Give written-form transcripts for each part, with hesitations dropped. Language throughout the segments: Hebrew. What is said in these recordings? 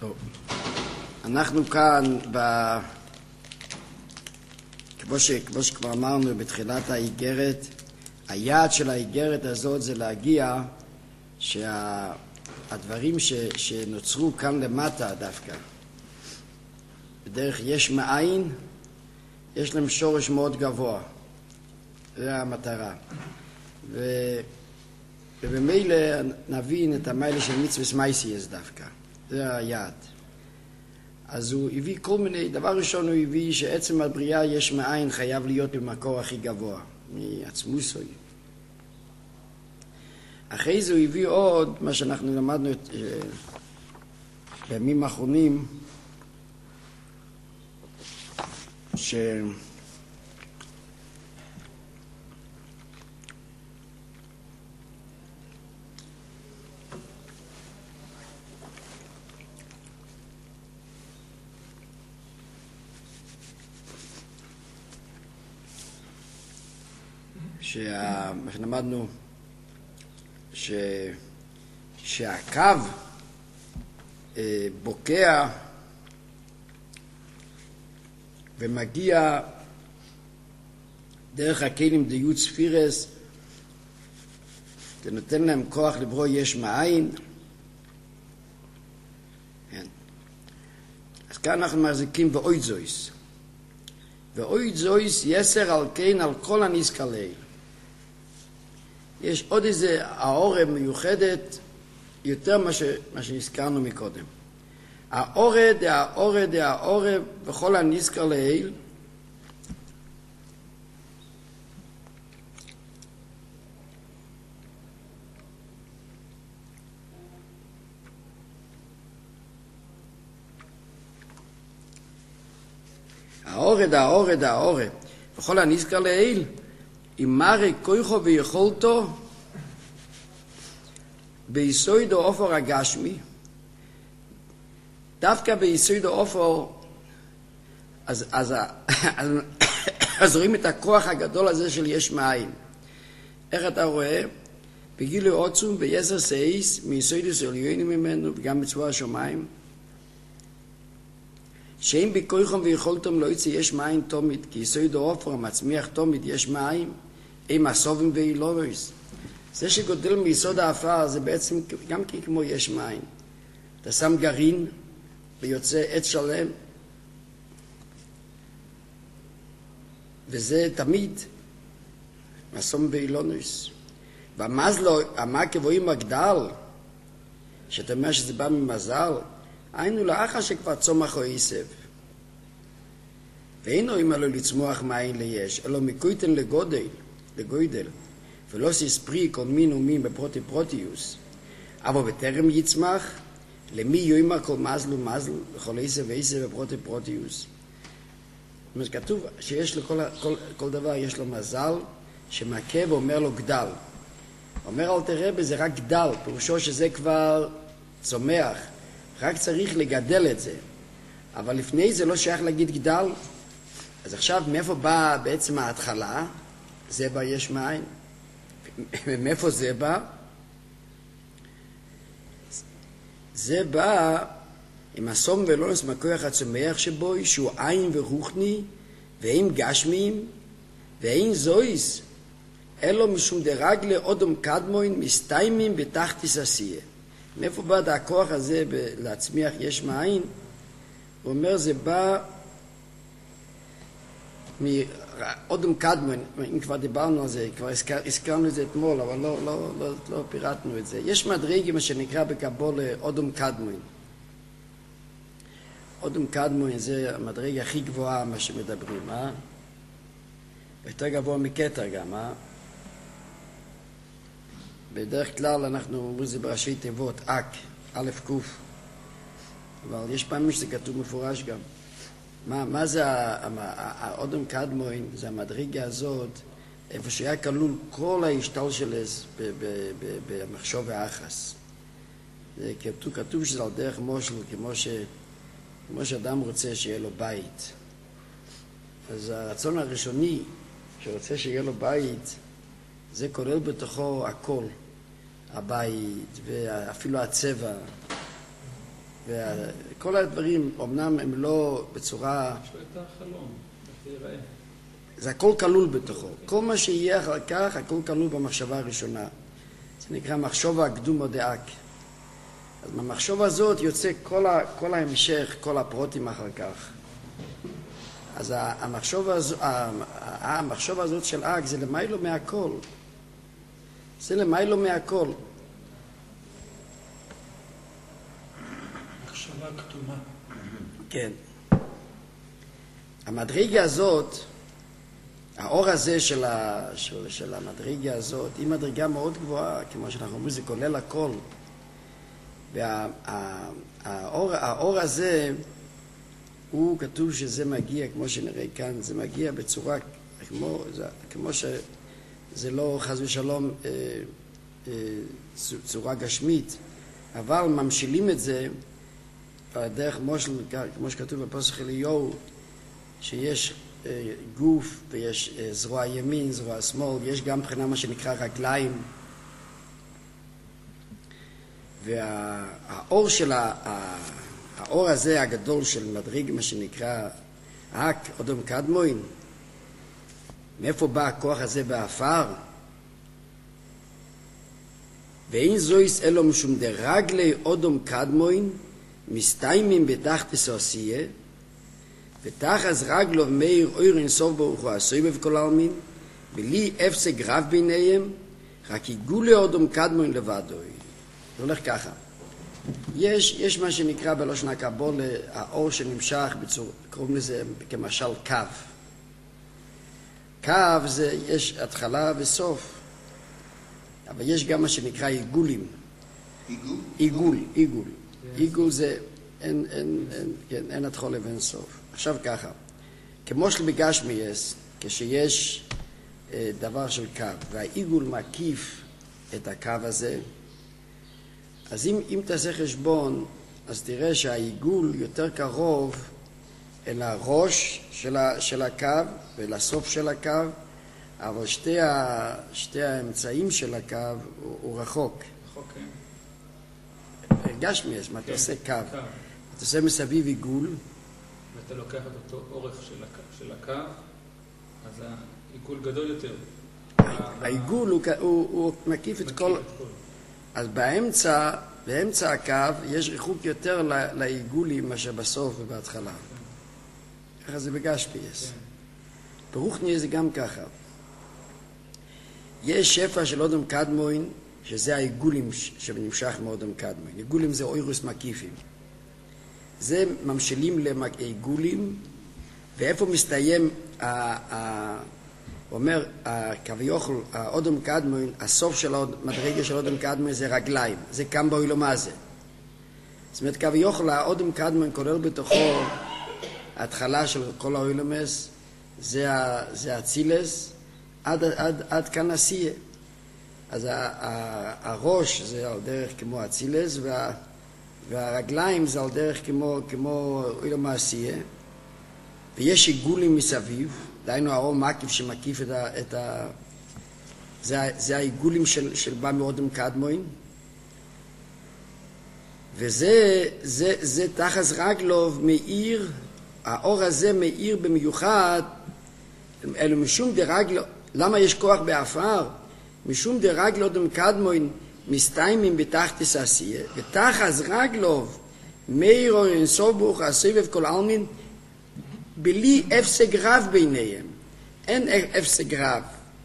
טוב, אנחנו כאן, כמו שכבר אמרנו בתחילת האיגרת, היעד של האיגרת הזאת זה להגיע שהדברים שנוצרו כאן למטה דווקא, בדרך יש מאין, יש להם שורש מאוד גבוה. זה המטרה. ובמילא נבין את המיילה של מצווה מייסייס דווקא. זה היעד. אז הוא הביא כל מיני, דבר ראשון הוא הביא שעצם הבריאה יש מאין חייב להיות במקור הכי גבוה, מעצמוסוי. אחרי זה הוא הביא עוד, מה שאנחנו למדנו בימים האחרונים, מה שלמדנו שהקו בוקע ומגיע דרך הכלים דיות ספירס, זה נותן להם כוח לברוא יש מאין. כן. אז כאן אנחנו מחזיקים באויד זויס, ואויד זויס יסר על כן על כל הנזכלי. יש עוד איזה האורה מיוחדת יותר מה שהזכרנו מקודם. האורה וכל הנזכר לעיל, האורה וכל הנזכר לעיל, עם מרי כויכו ויכולתו ביסוד האופר הגשמי, דווקא ביסוד האופר אז רואים את הכוח הגדול הזה של יש מאין. איך אתה רואה? בגילוי עוצום ביסר סייס מיסודוס עליונים ממנו וגם בצבוע השמיים, שאם בכויכם ויכולתם לא יצא יש מאין תומית, כי יסוד האופר המצמיח תומית יש מאין, הם הסובים ואילונויס. זה שגודל מיסוד האפר זה בעצם גם כמו יש מאין. אתה שם גרעין ויוצא עץ שלם, וזה תמיד הסובים ואילונויס. והמזלו, מה כבואים מגדל, שאתה אומר שזה בא ממזל, היינו לאחר שכבר צומח או עיסב. ואינו אם עלו לצמוח מאין ליש, אלא מקויתן לגודל, ולא סיספרי כל מין ומין בפרוטי פרוטיוס. אבל בטרם יצמח, למי יוימר כל מזל ומזל, וכל עיסב ועיסב בפרוטי פרוטיוס. זאת אומרת, כתוב שיש כל דבר יש לו מזל, שמכה ואומר לו גדל. אומר אל תראה בזה רק גדל, פירושו שזה כבר צומח, רק צריך לגדל את זה. אבל לפני זה לא שייך להגיד גדל. אז עכשיו מאיפה בא בעצם ההתחלה? זה בא יש מאין. מאיפה זה בא? זה בא עם הסום ולונס מהכוח הצומח שבו, שהוא עין ורוחני, ואין גשמיים, ואין זויס, אלו משום דרגלה אודום קדמוין מסתיימים בתחתיס עשייה. מאיפה בא הכוח הזה להצמיח יש מאין? הוא אומר זה בא מאודום קדמוין, אם כבר דיברנו על זה, כבר הזכרנו את זה אתמול, אבל לא פירטנו את זה. יש מדרגה מה שנקרא בקבולה אודום קדמוין. אודום קדמוין זה המדרגה הכי גבוהה מה שמדברים, יותר גבוה מקטר גם, בדרך כלל אנחנו אומרים זה בראשי תיבות, אק, א' קוף, אבל יש פעמים שזה כתוב מפורש גם. מה זה האודום קדמוין? זה המדרגה הזאת, איפה שהיה כלול כל ההשתל שלס במחשוב והאחס. כתוב שזה על דרך מושל, כמו שאדם רוצה שיהיה לו בית. אז הרצון הראשוני שרוצה שיהיה לו בית, זה כולל בתוכו הכל. הבית ואפילו הצבע וכל הדברים, אמנם הם לא בצורה... יש לו את החלום, איך זה ייראה. זה הכל כלול בתוכו. כל מה שיהיה אחר כך, הכל כלול במחשבה הראשונה. זה נקרא מחשבה הקדומה דאק. אז מהמחשבה הזאת יוצא כל ההמשך, כל הפרוטים אחר כך. אז המחשבה הזאת של אק זה למיילו מהכל. זה למיילו מהכל. מחשבה כתומה. כן. המדרגה הזאת, האור הזה של המדרגה הזאת, היא מדרגה מאוד גבוהה, כמו שאנחנו אומרים, זה כולל הכל. והאור הזה, הוא כתוב שזה מגיע, כמו שנראה כאן, זה מגיע בצורה, כמו שזה לא חס ושלום צורה גשמית, אבל ממשילים את זה דרך מושל, כמו שכתוב בפסוק אליהו, שיש גוף ויש זרוע ימין, זרוע שמאל, יש גם מבחינה מה שנקרא רגליים, והאור של האור הזה הגדול של מדריג, מה שנקרא אק אודום קדמוין, מאיפה בא הכוח הזה באפר? ואין זויס אלו משום דרגלי אודום קדמוין מסתיימים בתחתיס עשייה, ותחז רגלו מאיר אויר אינסוף ברוך הוא הסובב כל העלמין, בלי הפסק רב ביניהם, רק עיגולי אודום קדמוין לבדו. זה הולך ככה. יש מה שנקרא בלושן הקבולה, האור שנמשך, קוראים לזה כמשל קו. קו זה, יש התחלה וסוף. אבל יש גם מה שנקרא עיגולים. עיגול? עיגול, עיגול. עיגול זה אין התחלה ואין סוף. עכשיו ככה, כמו שבגשמיאס, כשיש דבר של קו, והעיגול מקיף את הקו הזה, אז אם תעשה חשבון, אז תראה שהעיגול יותר קרוב אל הראש של הקו ולסוף של הקו, אבל שתי האמצעים של הקו הוא רחוק. רחוק, כן. גשמיאס, מה אתה עושה קו? אתה עושה מסביב עיגול. ואתה לוקח את אותו אורך של הקו, אז העיגול גדול יותר. העיגול הוא מקיף את כל... אז באמצע הקו יש ריחוק יותר לעיגולים מאשר בסוף ובהתחלה. ככה זה בגשמיאס. ברוחניה זה גם ככה. יש שפע של אודום קדמוין, שזה העיגולים שנמשך מאודום קדמוין. עיגולים זה אוירוס מקיפים. זה ממשילים לעיגולים, ואיפה מסתיים, אומר, כביכול, האודום קדמוין, הסוף של המדרגה של אודום קדמוין זה רגליים, זה קם באוילום הזה. זאת אומרת, כביכול, האודום קדמוין כולל בתוכו, ההתחלה של כל האוילומס, זה הצילס, עד כאן עשייה. אז הראש זה על דרך כמו הצילס, והרגליים זה על דרך כמו אילום העשייה, ויש עיגולים מסביב, דהיינו האור מקיף שמקיף זה העיגולים של בא מאודם קדמוין, וזה תחז רגלוב מאיר, האור הזה מאיר במיוחד, אלו משום דרגלו, למה יש כוח באפר? משום דרגלו אודם קדמוין מסתיימים בתחתיס עשייה, ותחז רגלוב מאיר אור אינסוף ברוך הסובב כל העלמין, בלי הפסק רב ביניהם. אין הפסק רב.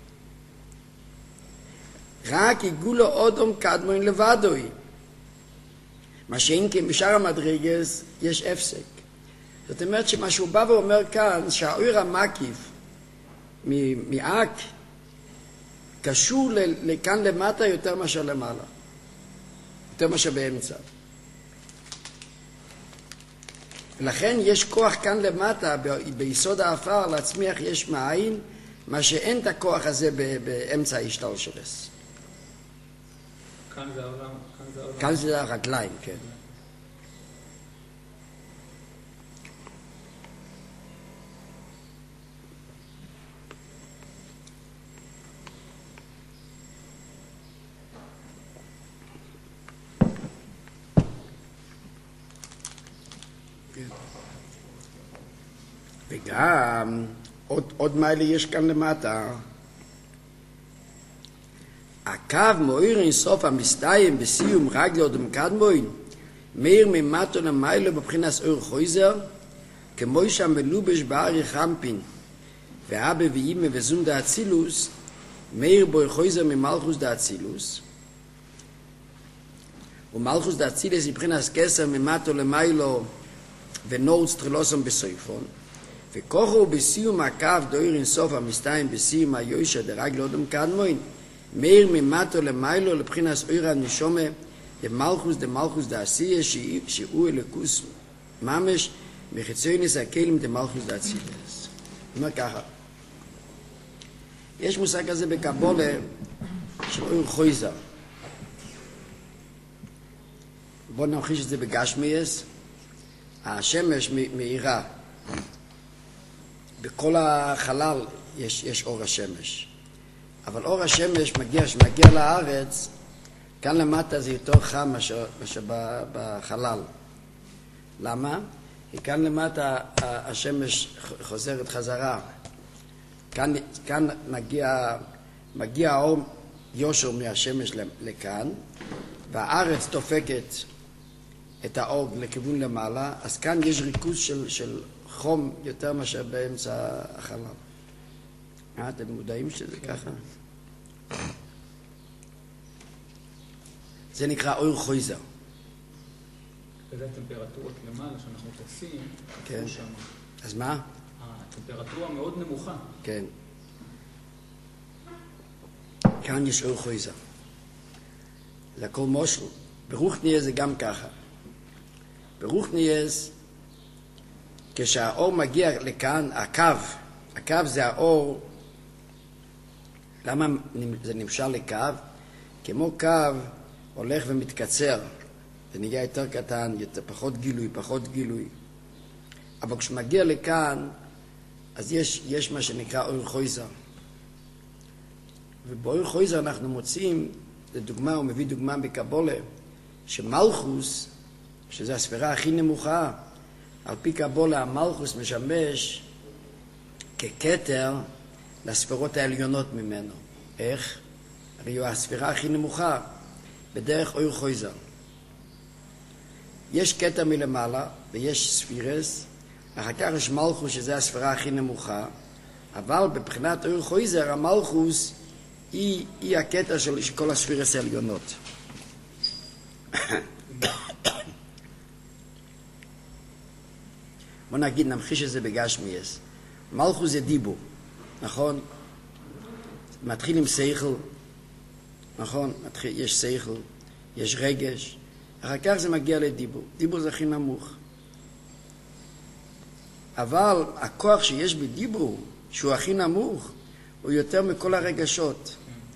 רק עיגולו אודום קדמוין לבדוי. מה שאין כן בשאר המדרגס יש הפסק. זאת אומרת שמה שהוא בא ואומר כאן, שהאור המקיף מאק קשור לכאן למטה יותר מאשר למעלה. יותר מאשר באמצע. ולכן יש כוח כאן למטה, ביסוד האפר, להצמיח יש מאין, מה שאין את הכוח הזה באמצע ההשתלשלס. כאן זה העולם. כאן זה הרגליים, כן. וגם עוד מיילה יש כאן למטה. הקו מואיר אינסוף המסתיים בסיום רגלו דמקדמוין מאיר ממטו למיילה בבחינס אור חויזר כמו שם מלובש בארי חמפין ואבא ואימא וזום דה אצילוס מאיר בו חויזר ממלכוס דה אצילוס ומלכוס דה אצילוס מבחינס כסר ממטו למיילו ונורץ טרילוסם בסויפון וכוחו בסיום הקו דויר אינסוף המסתיים בסיום היוישה דרגלו דמקדמוין מאיר ממטו למיילו לבחינס אור הנשומה דמלכוס דעשייה שהוא אלוקוס ממש מחיצוינס הכלים דמלכוס דעצילס. אומר ככה, יש מושג כזה בקבולה של אור חויזר. בואו נמחיש את זה בגשמיאס. השמש מאירה. בכל החלל יש אור השמש. אבל אור השמש שמגיע לארץ, כאן למטה זה יותר חם מאשר בחלל. למה? כי כאן למטה השמש חוזרת חזרה. כאן מגיע האור יושר מהשמש לכאן, והארץ דופקת את האור לכיוון למעלה, אז כאן יש ריכוז של חום יותר מאשר באמצע החלל. אתם מודעים שזה ככה? זה נקרא אור חויזר. וזה הטמפרטורות למעלה שאנחנו טסים, כן. אז מה? הטמפרטורה מאוד נמוכה. כן. כאן יש אור חויזר. זה הכל מושל. ברוחניאס זה גם ככה. ברוחניאס, כשהאור מגיע לכאן, הקו זה האור, למה זה נמשל לקו? כמו קו הולך ומתקצר, זה נהיה יותר קטן, פחות גילוי. אבל כשמגיע לכאן, אז יש מה שנקרא אור חויזר. ובאור חויזר אנחנו מוצאים, לדוגמה, הוא מביא דוגמה בקבולה, שמלכוס, שזו הספירה הכי נמוכה, על פי קבולה המלכוס משמש ככתר לספירות העליונות ממנו. איך? הרי הוא הספירה הכי נמוכה, בדרך אור חויזר. יש כתר מלמעלה ויש ספירס, אחר כך יש מלכוס שזה הספירה הכי נמוכה, אבל בבחינת אור חויזר המלכוס היא הכתר של כל הספירס העליונות. בוא נגיד, נמחיש את זה בגשמיאס. מלכוס זה דיבור, נכון? מתחיל עם שכל, נכון? יש שכל, יש רגש, אחר כך זה מגיע לדיבור. דיבור זה הכי נמוך. אבל הכוח שיש בדיבור, שהוא הכי נמוך, הוא יותר מכל הרגשות.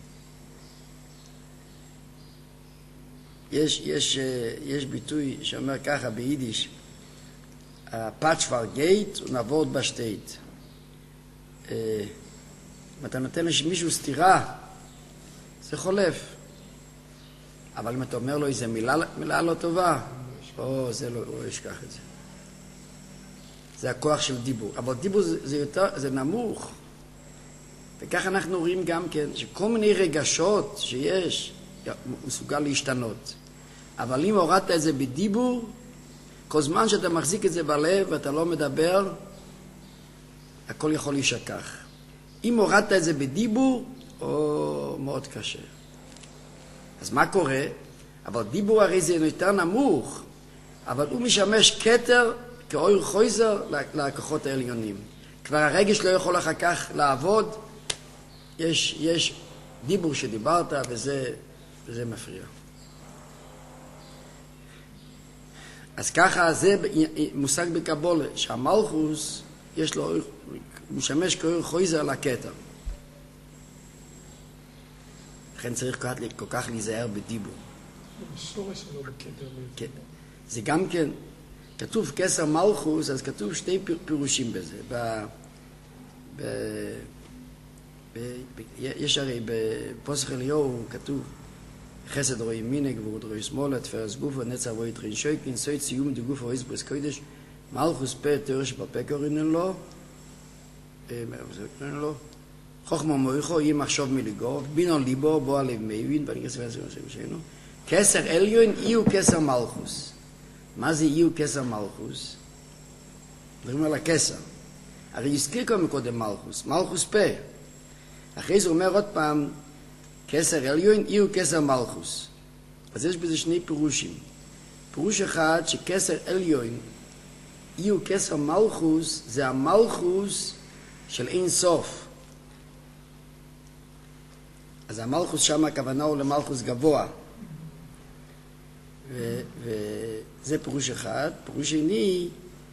יש ביטוי שאומר ככה ביידיש, הפאץ' פאר גייט ונעבוד בשטייט. אם אתה נותן למישהו סתירה, זה חולף. אבל אם אתה אומר לו איזה מילה לא טובה, זה לא, הוא ישכח את זה. זה הכוח של דיבור. אבל דיבור זה נמוך. וכך אנחנו רואים גם כן, שכל מיני רגשות שיש, מסוגל להשתנות. אבל אם הורדת את זה בדיבור, כל זמן שאתה מחזיק את זה בלב ואתה לא מדבר, הכל יכול להישכח. אם הורדת את זה בדיבור, מאוד קשה. אז מה קורה? אבל דיבור הרי זה יותר נמוך, אבל הוא משמש כתר כאור חויזר לכוחות העליונים. כבר הרגש לא יכול אחר כך לעבוד, יש דיבור שדיברת וזה מפריע. אז ככה זה מושג בקבולה, שהמלכוס יש לו, משמש כאור חויזר לכתר. לכן צריך כל כך להיזהר בדיבור. בשורש שלו בכתר. כן. זה גם כן, כתוב כסר מלכוס, אז כתוב שתי פירושים בזה. יש הרי בפוסח אליהו כתוב, חסד רואי מיני, גבורת רואי שמאלה, תפרס גופו, נצר רואי טרין שויקין, סוי ציום דגופו רואי סברס קודש, מלכוס פה תיאור שבפה קוראים לו, חוכמה מויכו, יהיה מחשוב מליגו, בינו ליבו, בו הלב מבין, ואני אעשה ועשה שלנו. כסר עליון, אי הוא כסר מלכוס. מה זה אי הוא כסר מלכוס? מדברים על הכסר. הרי הזכיר כבר מקודם מלכוס, מלכוס פה. אחרי זה הוא אומר עוד פעם, כסר עליון, אי הוא כסר מלכוס. אז יש בזה שני פירושים. פירוש אחד, שכסר עליון, אי הוא כסר מלכוס, זה המלכוס של אין סוף. אז המלכוס שם הכוונה הוא למלכוס גבוה. וזה פירוש אחד. פירוש שני,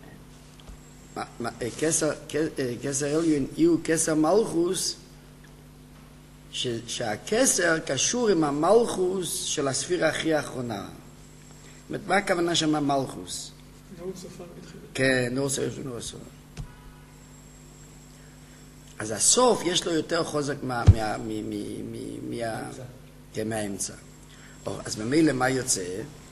כסר עליון הוא כסר מלכוס, שהכסר קשור עם המלכוס של הספירה הכי האחרונה. זאת אומרת, מה הכוונה שם המלכוס? נאות שפה מתחילה. כן, נאות שפה. אז הסוף יש לו יותר חוזק מהאמצע. אז ממילא מה יוצא?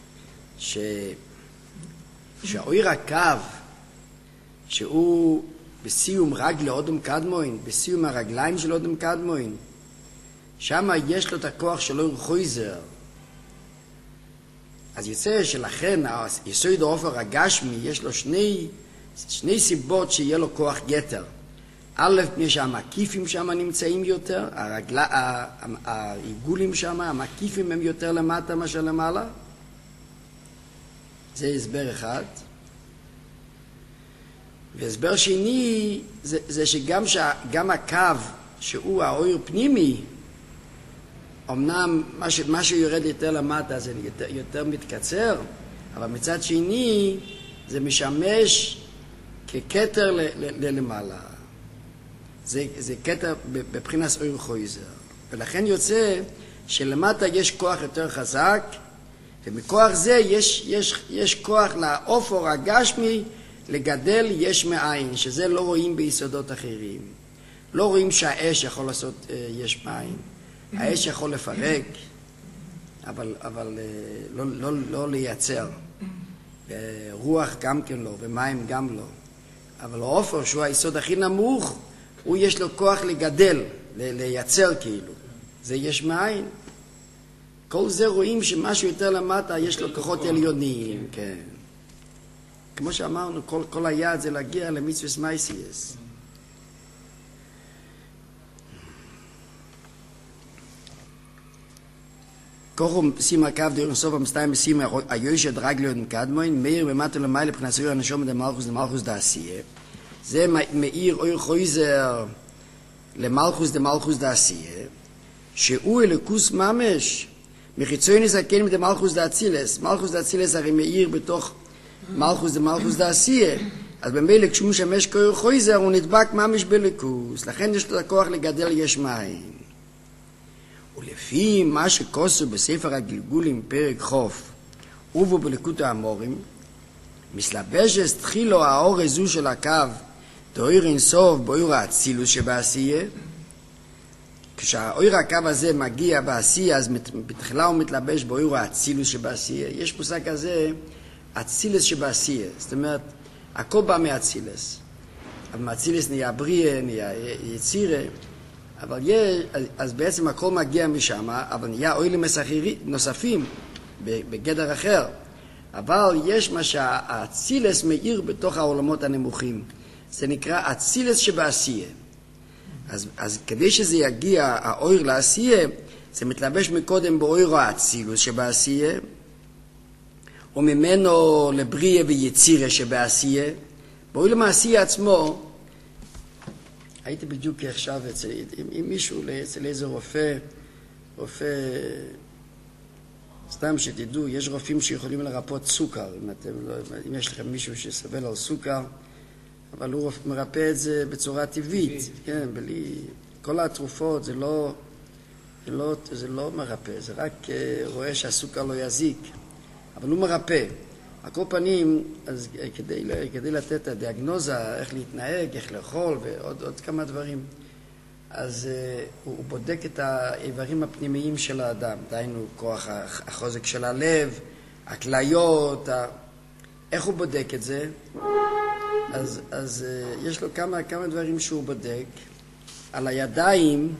שהאויר הקו, שהוא בסיום רגל אודם קדמוין, בסיום הרגליים של אודם קדמוין, שם יש לו את הכוח של אויר חויזר. אז יוצא שלכן יסוד האופר הגשמי יש לו שני סיבות שיהיה לו כוח יתר. א', מפני שהמקיפים שם נמצאים יותר, העיגולים שם, המקיפים הם יותר למטה מאשר למעלה. זה הסבר אחד. והסבר שני, זה שגם הקו שהוא האויר פנימי, אמנם מה שיורד יותר למטה זה יותר מתקצר, אבל מצד שני זה משמש ככתר למעלה. זה קטע בבחינת אויר חויזר. ולכן יוצא שלמטה יש כוח יותר חזק, ומכוח זה יש כוח לאופור הגשמי לגדל יש מאין, שזה לא רואים ביסודות אחרים. לא רואים שהאש יכול לעשות יש מאין. האש יכול לפרק, אבל לא לייצר. רוח גם כן לא, ומים גם לא. אבל האופור, שהוא היסוד הכי נמוך, הוא יש לו כוח לגדל, לייצר כאילו. זה יש מאין. כל זה רואים שמשהו יותר למטה יש לו כוחות עליונים, כן. כמו שאמרנו, כל היעד זה להגיע למצווה מייסייס. כוחו שימה קו דורן סוף המסתיים בשימה היושד רגליות מקדמוין, מאיר ומטו למעלה לבחינת סויר הנשום דמלכוס למלכוס דעשייה. זה מאיר אויר חויזר למלכוס דמלכוס דעשייה, שהוא אלוקוס ממש, מחיצוי נסכן מדמלכוס דאצילס. מלכוס דאצילס הרי מאיר בתוך מלכוס דמלכוס דעשייה. אז במילא כשהוא משמש כאויר חויזר הוא נדבק ממש בלוקוס. לכן יש לו הכוח לגדל יש מים. ולפי מה שכוסו בספר הגלגולים פרק חוף ובו בלקוט האמורים, מסלבשת תחילו האור הזו של הקו תאיר אינסוף באור האצילוס שבעשייה. כשהאור הקו הזה מגיע בעשייה, אז בתחילה הוא מתלבש באור האצילוס שבעשייה. יש מושג כזה, אצילס שבעשייה. זאת אומרת, הכל בא מאצילס. אבל מאצילס נהיה בריא, נהיה יצירה. אבל אז בעצם הכל מגיע משם, אבל נהיה אוילים נוספים בגדר אחר. אבל יש מה שהאצילס מאיר בתוך העולמות הנמוכים. זה נקרא אצילס שבעשייה. אז כדי שזה יגיע האויר לעשייה, זה מתלבש מקודם באויר האצילוס שבעשייה, וממנו לבריא ויצירה שבעשייה. באויר למעשייה עצמו, הייתי בדיוק עכשיו עם מישהו, אצל איזה רופא, סתם שתדעו, יש רופאים שיכולים לרפות סוכר, אם יש לכם מישהו שסבל על סוכר, אבל הוא מרפא את זה בצורה טבעית, כן, בלי, כל התרופות זה לא מרפא, זה רק רואה שהסוכר לא יזיק, אבל הוא מרפא. על כל פנים, אז כדי לתת את הדיאגנוזה, איך להתנהג, איך לאכול ועוד כמה דברים, אז הוא בודק את האיברים הפנימיים של האדם, דהיינו כוח החוזק של הלב, הכליות, איך הוא בודק את זה? אז יש לו כמה דברים שהוא בודק. על הידיים,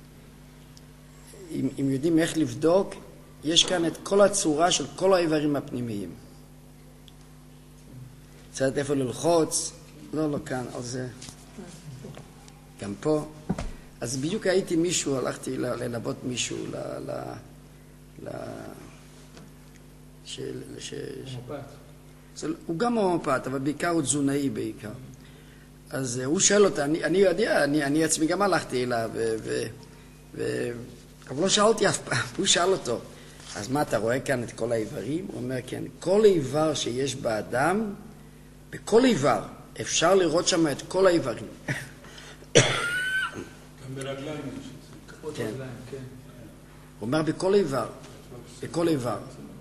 אם יודעים איך לבדוק, יש כאן את כל הצורה של כל האיברים הפנימיים. צריך איפה ללחוץ, לא כאן, על זה. גם פה. אז בדיוק הייתי מישהו, הלכתי ללוות מישהו הוא גם הומופת, אבל בעיקר הוא תזונאי בעיקר. אז הוא שואל אותה, אני יודע, אני עצמי גם הלכתי אליו, אבל לא שאלתי אף פעם, הוא שאל אותו, אז מה אתה רואה כאן את כל האיברים? הוא אומר, כן, כל איבר שיש באדם, בכל איבר אפשר לראות שם את כל האיברים. גם ברגליים יש את זה. כן. הוא אומר בכל איבר, בכל איבר.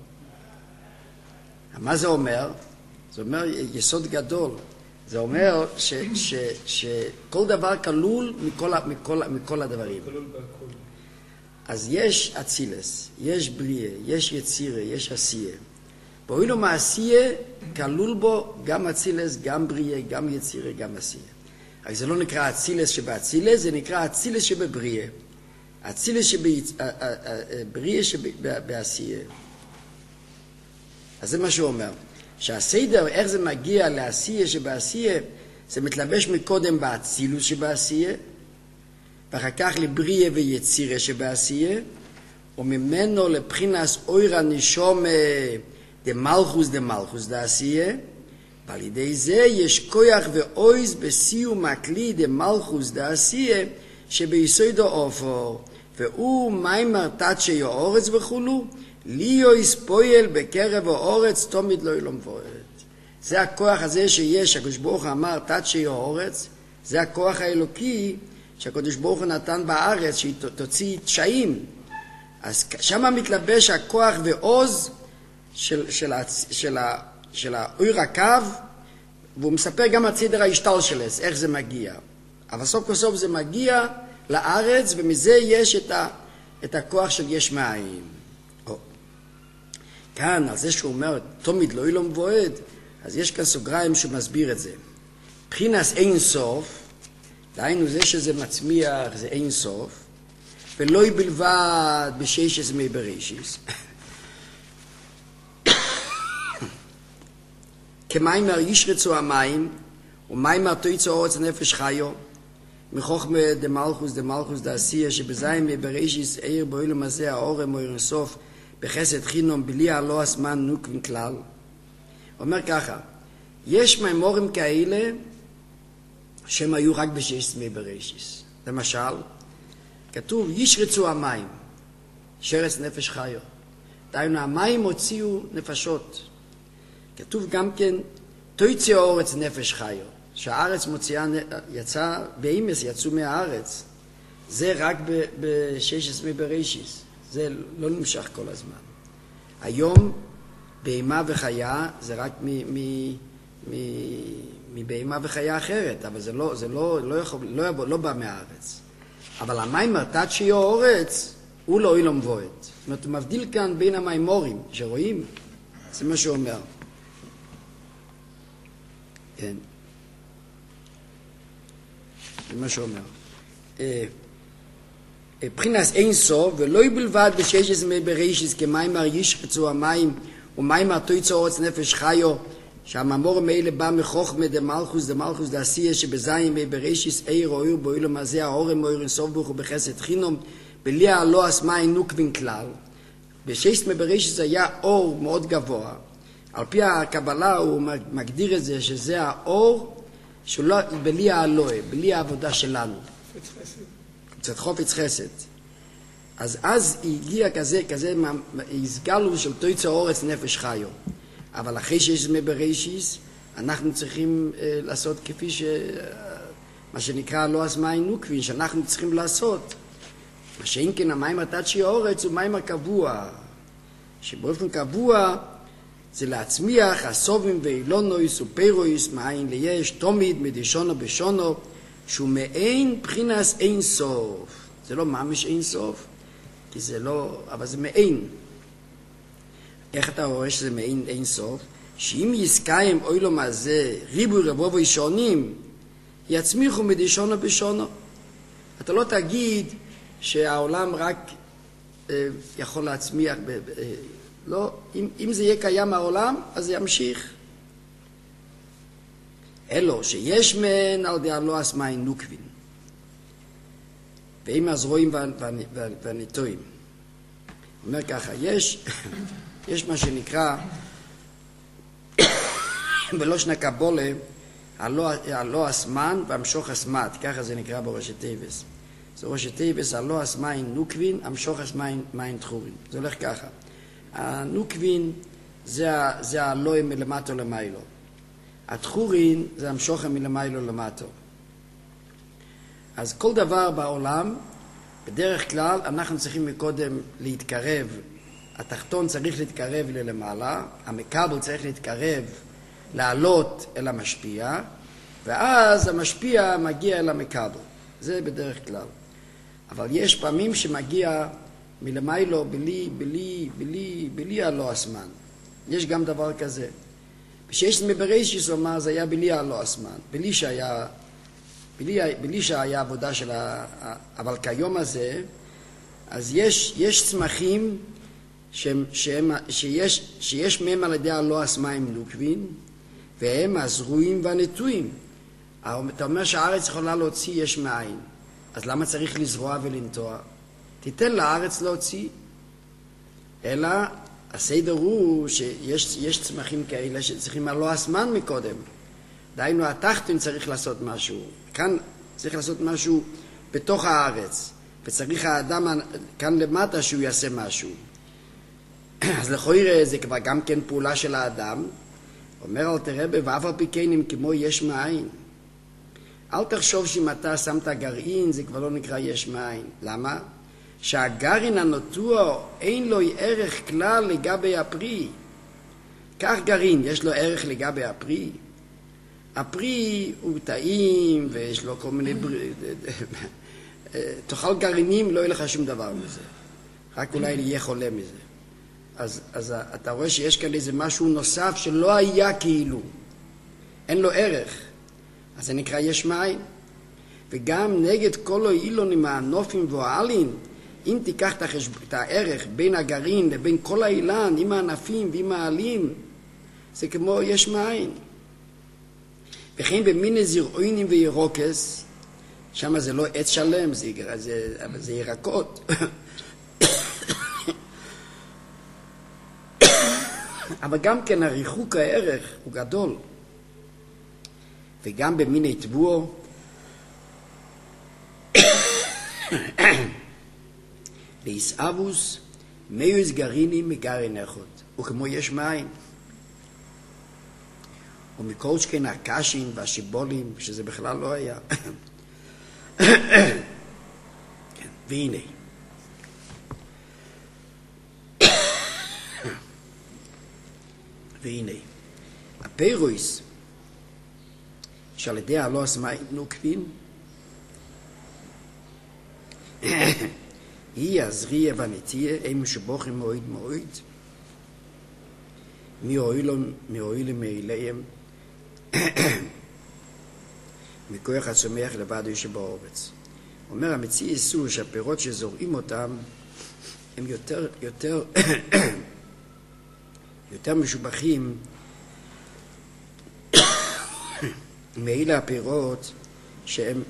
מה זה אומר? זה אומר יסוד גדול. זה אומר שכל דבר כלול מכל הדברים. כלול בהכל. אז יש אצילס, יש בריאה, יש יצירה, יש עשייה. באוילו מעשייה כלול בו גם אצילס, גם בריאה, גם יצירה, גם עשייה. רק זה לא נקרא אצילס שבאצילס, זה נקרא אצילס שבבריאה. אצילס שבבריאה שבעשייה. אז זה מה שהוא אומר. שהסדר, איך זה מגיע לעשייה שבעשייה, זה מתלבש מקודם באצילוס שבעשייה, ואחר כך לבריאה ויצירה שבעשייה, וממנו לבחינס אוירה נשום דמלכוס דעשייה, ועל ידי זה יש כוח ואויז בסיום הכלי דמלכוס דעשייה שביסודו אופו, והוא מיימר תצ'י האורץ וכולו, ליאויס פועל בקרב האורץ תמיד לא ילום ועד. זה הכוח הזה שיש, הקדוש ברוך הוא אמר תצ'י האורץ, זה הכוח האלוקי שהקדוש ברוך הוא נתן בארץ, שהיא תוציא תשעים. אז שם מתלבש הכוח ועוז של האור הקו, והוא מספר גם על סדר ההשתל שלס, איך זה מגיע. אבל סוף כל סוף זה מגיע לארץ, ומזה יש את הכוח של יש מאין. כאן, על זה שהוא אומר, תמיד לא ילום ועד, אז יש כאן סוגריים שהוא מסביר את זה. בחינס אין סוף, דהיינו זה שזה מצמיח, זה אין סוף, ולא בלבד בששת ימי בראשית. כמיימר ישרצו המים, ומיימר תויצו אורץ הנפש חיו, מחוכמה דמלכוס דעשייה, שבזין ימי בראשית עיר באוילם הזה האורם או אירסוף, בחסד חינום בלי הלא הזמן נוקבין כלל. הוא אומר ככה, יש מימורים כאלה שהם היו רק בששת ימי בראשית. למשל, כתוב ישרצו המים, שרץ נפש חיו. דהיינו המים הוציאו נפשות. כתוב גם כן תויצא אורץ נפש חיו, שהארץ מוציאה, יצא באימס, יצאו מהארץ. זה רק בששת ימי בראשית. זה לא נמשך כל הזמן. היום בהמה וחיה זה רק מבהמה וחיה אחרת, אבל זה לא בא מהארץ. אבל המים מרתת שיהיה אורץ, הוא לא אילום ועד. זאת אומרת, הוא מבדיל כאן בין המימורים, שרואים? זה מה שהוא אומר. כן. זה מה שהוא אומר. בחינס אין סוף, ולא בלבד בששת ימי בראשית, כמיימר ישרצו המים, ומיימר תויצא אורץ נפש חיו, שהמאמורים האלה בא מחוכמה דמלכוס דעשייה, שבזין ימי בראשית עיר אויר באוילם הזה האורם אויר אינסוף ברוך הוא בחסד חינום, בלי הלא אסמאי נוקבין כלל. בששת ימי בראשית זה היה אור מאוד גבוה. על פי הקבלה הוא מגדיר את זה שזה האור שלא בלי האלוהי, בלי העבודה שלנו. קצת חופץ חסד. אז הגיע כזה הסגלו של תויצא אורץ נפש חיו. אבל אחרי שיש ימי בראשית, אנחנו צריכים לעשות כפי מה שנקרא לא הזמן נוקבין, שאנחנו צריכים לעשות. מה שאין כן המים התצ'י האורץ הוא מים הקבוע. שבאופן קבוע זה להצמיח הסובים ואילונויס ופירויס מאין ליש, תומיד מדשונו בשונו, שהוא מעין בחינס אין סוף. זה לא ממש אין סוף, כי זה לא, אבל זה מעין. איך אתה רואה שזה מעין אין סוף? שאם יסקיים אוילום הזה ריבוי רבוב ראשונים, יצמיחו מדישונו בשונו. אתה לא תגיד שהעולם רק יכול להצמיח, לא, אם זה יהיה קיים העולם, אז זה ימשיך. אלו שיש מן על די הלא אסמאין נוקבין. ואם הזרועים והניטויים. אומר ככה, יש מה שנקרא, בלושן הקבולה, הלא אסמן והמשוך אסמת, ככה זה נקרא בראשי תיבס. זה ראשי תיבס, הלא אסמאין נוקבין, המשוך אסמאין תחורין. זה הולך ככה. הנוקבין זה הלא מלמטו למיילו. התחורין זה המשוך מלמיילו למטו. אז כל דבר בעולם, בדרך כלל אנחנו צריכים מקודם להתקרב, התחתון צריך להתקרב ללמעלה, המקבל צריך להתקרב, לעלות אל המשפיע, ואז המשפיע מגיע אל המקבל. זה בדרך כלל. אבל יש פעמים שמגיע מלמיילו בלי הלא אסמן. יש גם דבר כזה. כשיש מבראשיס אומר, זה היה בלי הלא אסמן, בלי שהיה עבודה של אבל כיום הזה, אז יש צמחים שיש מהם על ידי הלא אסמאים נוקבין, והם הזרועים והנטועים. אתה אומר שהארץ יכולה להוציא יש מאין, אז למה צריך לזרוע ולנטוע? תיתן לארץ להוציא. אלא הסדר הוא שיש צמחים כאלה שצריכים הלא אסמן מקודם. דהיינו, התחתון צריך לעשות משהו. כאן צריך לעשות משהו בתוך הארץ, וצריך האדם כאן למטה שהוא יעשה משהו. אז לכאורה זה כבר גם כן פעולה של האדם. אומר אל תראה ואף על פי כן אם כמו יש מאין. אל תחשוב שאם אתה שמת גרעין זה כבר לא נקרא יש מאין. למה? שהגרעין הנטוע אין לו ערך כלל לגבי הפרי. כך גרעין יש לו ערך לגבי הפרי. הפרי הוא טעים ויש לו כל מיני תאכל גרעינים לא יהיה לך שום דבר מזה, רק אולי יהיה חולה מזה. אז אתה רואה שיש כאן איזה משהו נוסף שלא היה כאילו, אין לו ערך, אז זה נקרא יש מאין. וגם נגד כל האילונים הנופים והעלים, אם תיקח את הערך בין הגרעין לבין כל האילן עם הענפים ועם העלים, זה כמו יש מאין. וכן במיני זרעונים וירוקס, שם זה לא עץ שלם, זה ירקות. אבל גם כן הריחוק הערך הוא גדול. וגם במיני טבוע, ביסאבוס, מיוס גרעינים מגרעין אחד, וכמו יש מים. ומכל שכן הקשים והשיבולים, שזה בכלל לא היה. והנה. והנה. הפירויס, שעל ידי הלא אסמאין נוקבין, היא הזריע והנטייה, הם שבוחים מועיד מועיד, מי הועילו מאליהם, מכוח הצומח לבד שבאורץ. אומר המציאס הוא שהפירות שזורעים אותם הם יותר משובחים מאלה הפירות שהם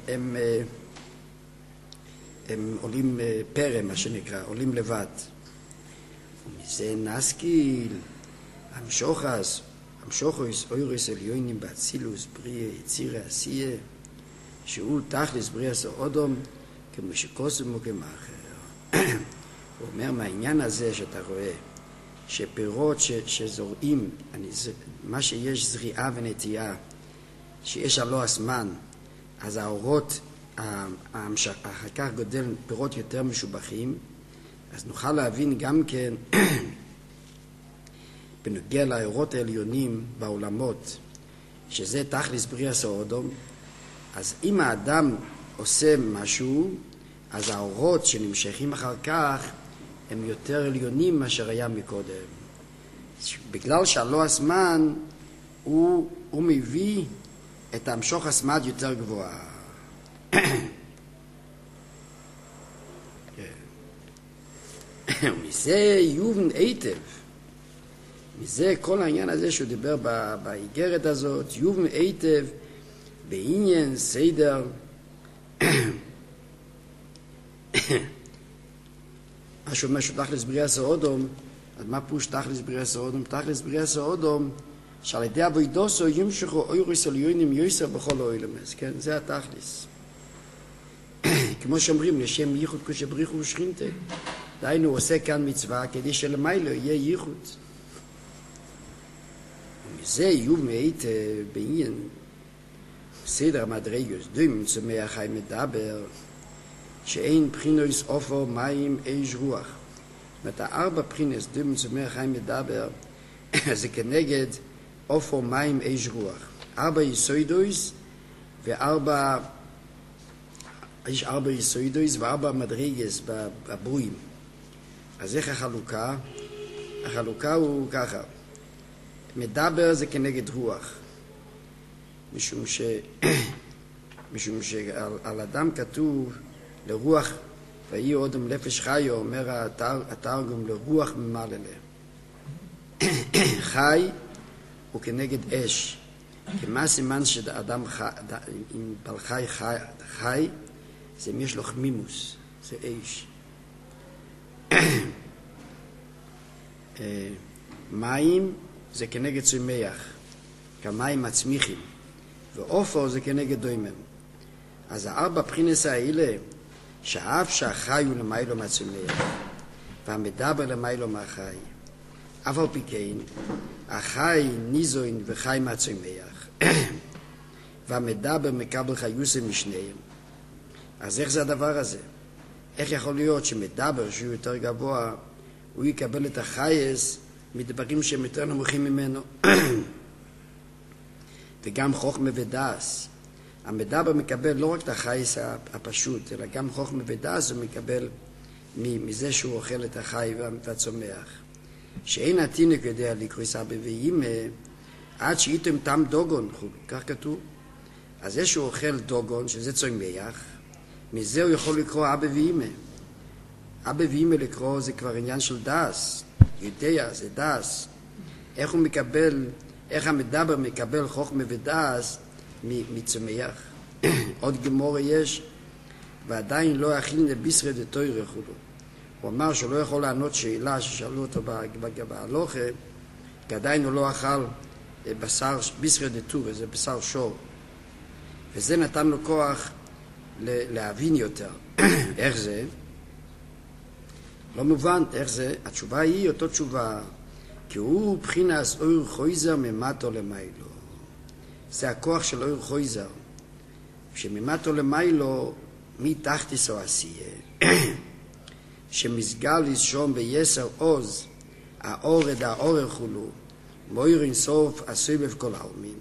הם עולים פרם, מה שנקרא, עולים לבד. ומזה נסקיל, המשוחס אוירס עליונים באצילוס בריא יציר עשייה, שהוא תכלס בריא אודום כמו שקוסם וכמו אחר. הוא אומר מהעניין הזה שאתה רואה שפירות שזורעים, מה שיש זריעה ונטייה, שיש הלא הזמן, אז האורות אחר כך גודל פירות יותר משובחים, אז נוכל להבין גם כן בנוגע לאורות העליונים בעולמות, שזה תכלס בריאה סאודום. אז אם האדם עושה משהו, אז האורות שנמשכים אחר כך הם יותר עליונים מאשר היה מקודם. בגלל שהלא הזמן הוא מביא את המשוך הסמד יותר גבוה. ומזה יובן היטב, מזה כל העניין הזה שהוא דיבר באיגרת הזאת, יובן היטב בעניין סדר מה שאומר שתכלס בריאת האדם. אז מה פירוש תכלס בריאת האדם? תכלס בריאת האדם שעל ידי עבודתו ימשכו אוירוס עליונים יוסר בכל העולמות, כן? זה התכלס. כמו שאומרים, לשם ייחוד כשבריחו ושכינתה. דהיינו, הוא עושה כאן מצווה כדי שלמיילו יהיה ייחוד. ומזה יהיו מעט בעניין סדר המדרגות, דוים צומח חי מדבר, שאין בחינוס אופו מים אש רוח. זאת אומרת, 4 בחינוס דוים צומח חי מדבר, זה כנגד אופו מים אש רוח. 4 יסוידויס יש 4 יסוידויס ו4 מדרגס בברואים. אז איך החלוקה? החלוקה הוא ככה. מדבר זה כנגד רוח. משום שעל אדם כתוב לרוח, ויהי אודם נפש חיו, אומר התרגום לרוח ממלא. חי הוא כנגד אש. כמה סימן שאדם אם בעל חי, זה אם יש לו חמימוס, זה אש. מים זה כנגד צומח, כמים מצמיחים, ואופו זה כנגד דוימם. אז 4 בחינס האלה, שאף שהחי הוא למיילו מהצומח, והמדבר למיילו מהחי, אף על פי כן, החי ניזוין וחי מהצומח, והמדבר מקבל חיוסם משניהם. אז איך זה הדבר הזה? איך יכול להיות שמדבר שהוא יותר גבוה, הוא יקבל את החייס מדברים שהם יותר נמוכים ממנו? וגם חוכמה ודעס. המדבר מקבל לא רק את החייס הפשוט, אלא גם חוכמה ודעס הוא מקבל מזה שהוא אוכל את החי והצומח. שאין התינוק יודע לקרוא סבא ואימא עד שאיתם תם דוגון, כך כתוב. אז זה שהוא אוכל דוגון, שזה צומח, מזה הוא יכול לקרוא אבא ואימא. אבא ואימא לקרוא זה כבר עניין של דעס, יודע, זה דעס. איך הוא מקבל, איך המדבר מקבל חוכמה ודעס מצומח. עוד גמורה יש, ועדיין לא יכין לבישרי דתוירה חולו. הוא אמר שהוא לא יכול לענות שאלה ששאלו אותו בהלוכה, כי עדיין הוא לא אכל בשר בישרי דתורה, זה בשר שור. וזה נתן לו כוח להבין יותר. איך זה? לא מובן איך זה. התשובה היא אותו תשובה, כי הוא בחינס אור חויזר ממטו למיילו. זה הכוח של אור חויזר, שממטו למיילו מתחתיס או עשייה, שמסגל לשום ביסר עוז, האורד האורך חולו, מאויר אינסוף הסובב כל העלמין.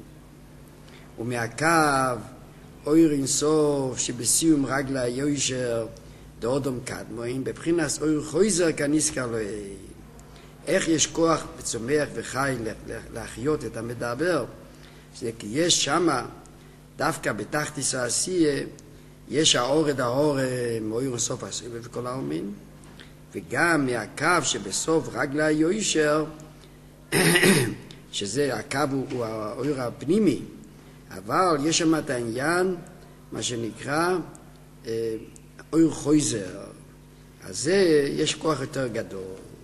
ומהקו אויר אינסוף שבסיום רגלה יוישר דאודום קדמוין, בבחינס אויר חויזר כניסקר לו. איך יש כוח בצומח וחי להחיות את המדבר? זה כי יש שמה, דווקא בתחתיס העשייה, יש האורד מאויר אינסוף הסובב כל העלמין, וגם מהקו שבסוף רגלה היושר, שזה הקו הוא האור הפנימי, אבל יש שם את העניין, מה שנקרא אור חויזר. אז זה יש כוח יותר גדול.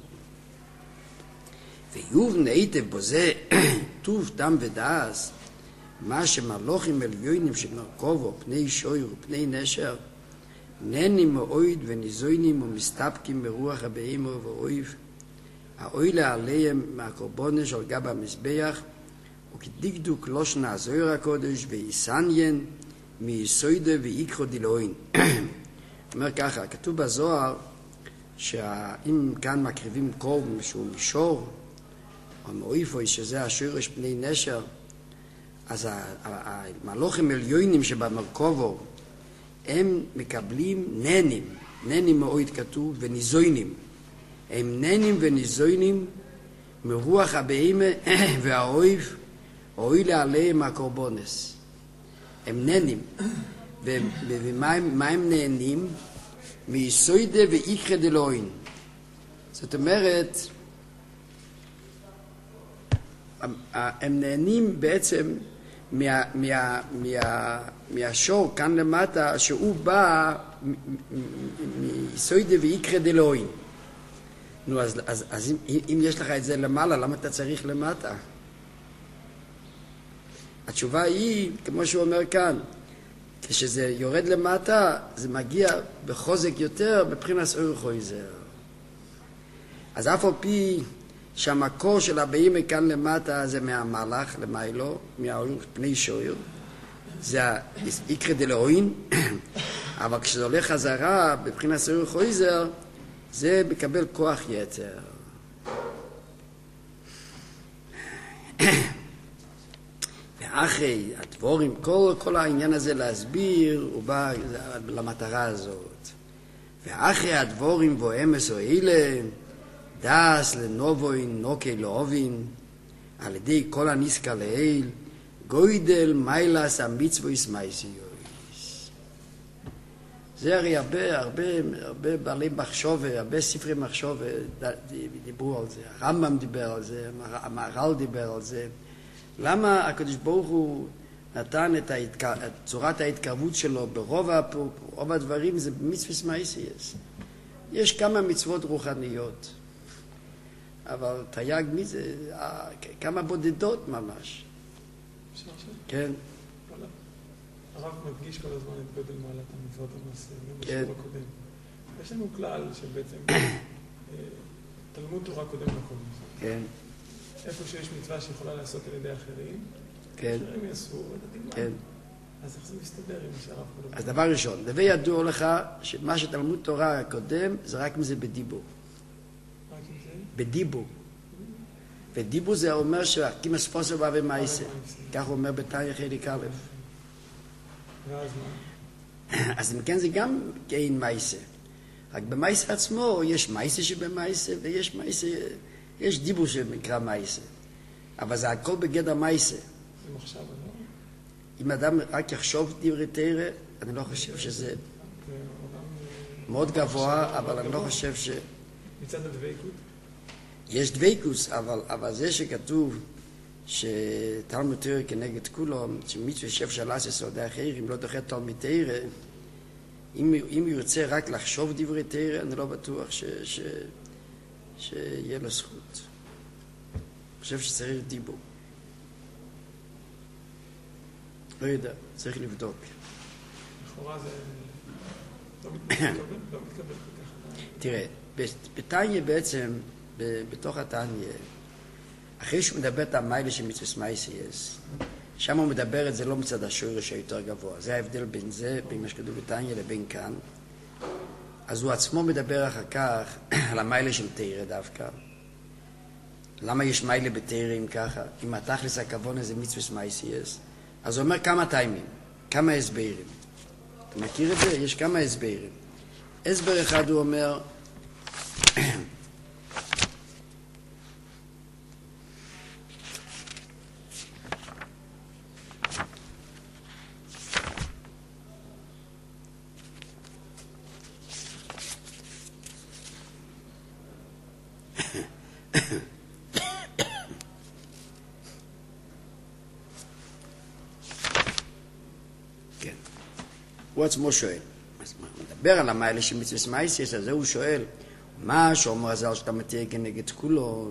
ויובן היטב בו זה טוב דם ודעס, מה שמלוכים עליונים שמרכובו פני שויר ופני נשר, ננים מאויד וניזוינים ומסתפקים ברוח הבאימו ואויב, האוילה עליהם מהקורבונש על גב המזבח, וכדקדוק לושנה הזויר הקודש ויסניין מיסוידה ויקחו דילוין. אומר ככה, כתוב בזוהר שאם כאן מקריבים קורב שהוא מישור, או מאויפוי שזה השורש פני נשר, אז המלוכים עליונים שבמרכובו, הם מקבלים ננים מאויד כתוב, וניזוינים. הם ננים וניזוינים מרוח הבהמה והאויב, הועיל עליהם הקורבנס. הם נהנים. ומה הם נהנים? מיסוידה ואיקרא דלוהין. זאת אומרת, הם נהנים בעצם מהשור כאן למטה, שהוא בא מיסוידה ואיקרא דלוהין. נו, אז אם יש לך את זה למעלה, למה אתה צריך למטה? התשובה היא, כמו שהוא אומר כאן, כשזה יורד למטה, זה מגיע בחוזק יותר בבחינת אורך חויזר. אז אף על פי שהמקור של הבהמה כאן למטה זה מהמלאך למיילו, מהאורך פני שוער, זה איקרא דלוהין, אבל כשזה הולך חזרה בבחינת אורך חויזר, זה מקבל כוח יתר. ואחרי הדבורים, כל העניין הזה להסביר, הוא בא למטרה הזאת. ואחרי הדבורים ואמס או אלה, דס לנובוין, נוקי לאובין, על ידי כל הניסקה לאל, גוידל מיילס המצוויס מייסיוס. זה הרי הרבה בעלי מחשבה, הרבה ספרי מחשבה דיברו על זה. הרמב"ם דיבר על זה, המהר"ל דיבר על זה. למה הקדוש ברוך הוא נתן את צורת ההתקרבות שלו ברוב הדברים זה במצווה מייסיוס. יש כמה מצוות רוחניות, אבל תייג מי זה? כמה בודדות ממש. אפשר עכשיו? כן. הרב מדגיש כל הזמן את גודל מעלת המצוות המעשה, כן. בשיעור הקודם. יש לנו כלל שבעצם תלמוד תורה קודם לכל. כן. איפה שיש מצווה שיכולה לעשות על ידי אחרים, כן. אחרים יעשו, ותגיד כן. אז איך זה מסתדר עם שהרב קודם? אז דבר ראשון, לבי ידוע לך שמה שתלמוד תורה הקודם זה רק אם זה בדיבור. רק עם זה? בדיבור. ודיבור זה אומר שהקים הספוסר בא ומייסה. כך הוא אומר בתניא חלק א'. ואז מה? אז אם כן זה גם כאין מייסה. רק במייסה עצמו יש מייסה שבמייסה ויש מייסה, יש דיבור שנקרא מייסה. אבל זה הכל בגדר מייסה. זה מחשב, לא? אם אדם רק יחשוב דברי תורה, אני לא חושב שזה מאוד גבוה, אבל אני לא חושב ש... מצד הדבקות? יש דבקוס, אבל זה שכתוב שתלמוד תורה כנגד כולם, שמצווה שב שלס יסודי אחרים, לא דוחה תלמיד תורה, אם הוא ירצה רק לחשוב דברי תורה, אני לא בטוח שיהיה לו זכות. אני חושב שצריך דיבור. לא יודע, צריך לבדוק. לכאורה זה לא מתקבל כל כך. תראה, בתניא בעצם, בתוך התניא, אחרי שהוא מדבר את המיילה של מצווה מייסיוס, שם הוא מדבר את זה לא מצד השורש היותר גבוה. זה ההבדל בין זה, בין מה שכתוב בתניא לבין כאן. אז הוא עצמו מדבר אחר כך על המיילה של תורה דווקא. למה יש מיילה בתורה אם ככה? אם התכלס הכוונה זה מצווה מייסיוס, אז הוא אומר כמה טיימים, כמה הסברים. אתה מכיר את זה? יש כמה הסברים. הסבר אחד הוא אומר, הוא עצמו שואל, אז הוא מדבר על המיילה של מצווה מייסיוס, אז הוא שואל, מה שאומר הזל שאתה מתיר כנגד כולו?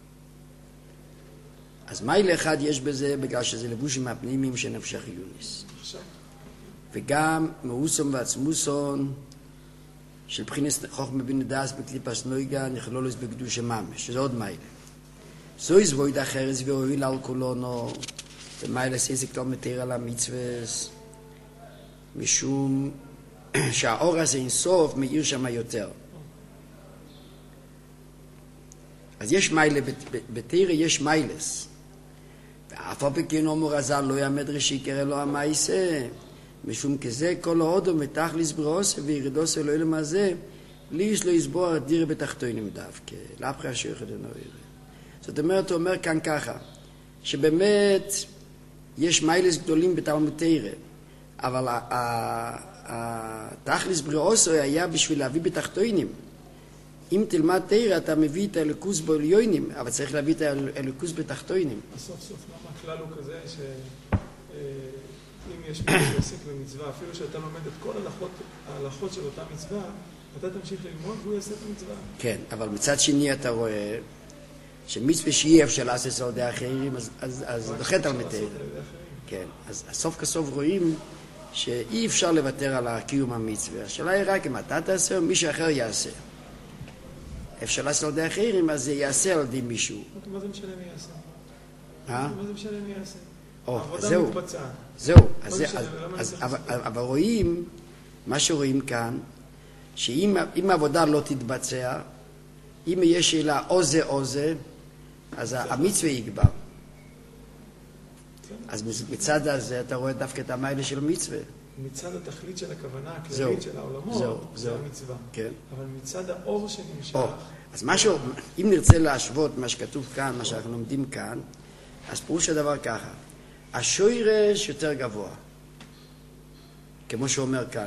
אז מיילה אחד יש בזה בגלל שזה לבושים הפנימיים של נפשי חיוניס. וגם מאוסון ועצמוסון של בחינס חוכמה בן דאס בקליפס נויגה נכלולוס בקדוש ממש, שזה עוד מיילה. זו יזבויד אחרס והויל על כולונו, ומיילה סיסק לא מתיר על המצווס, משום שהאור הזה אינסוף מאיר שם יותר. אז יש מיילה, בתירה יש מיילס. ואף על פי כן אומר הזל לא יעמד ראשי קרא לו המייסה, משום כזה כל ההודו מתכלס בראש וירדוס אלוהים הזה, ליש לא יסבור דירה בתחתונים דווקא, לאפשר שיוחד הנויר. זאת אומרת, הוא אומר כאן ככה, שבאמת יש מיילס גדולים בתלמוד תורה, אבל התכלס בריאוסו היה בשביל להביא בתחתונים. אם תלמד תורה אתה מביא את האלוקוס בעליונים, אבל צריך להביא את האלוקוס בתחתונים. סוף סוף למה הכלל הוא כזה שאם יש מישהו שעוסק במצווה, אפילו שאתה לומד את כל ההלכות של אותה מצווה, אתה תמשיך ללמוד והוא יעשה את המצווה. כן, אבל מצד שני אתה רואה שמצווה שאי אפשר לעשות על ידי אחרים, אז דוחה תלמוד תורה. כן, אז סוף כסוף רואים שאי אפשר לוותר על קיום המצווה. השאלה היא רק אם אתה תעשה או מישהו אחר יעשה. אפשר לעשות על ידי אחרים, אז זה יעשה על ידי מישהו. מה זה משנה מי יעשה? מה זה משנה מי יעשה? העבודה מתבצעת. זהו, אבל רואים, מה שרואים כאן, שאם העבודה לא תתבצע, אם יש שאלה או זה, אז המצווה יגבר. אז מצד הזה אתה רואה דווקא את המיילה של מצווה. מצד התכלית של הכוונה הכללית של העולמות, זה המצווה. כן. אבל מצד האור שנמשך... אז משהו, אם נרצה להשוות מה שכתוב כאן, מה שאנחנו לומדים כאן, אז פירוש הדבר ככה, השורש יותר גבוה, כמו שאומר כאן.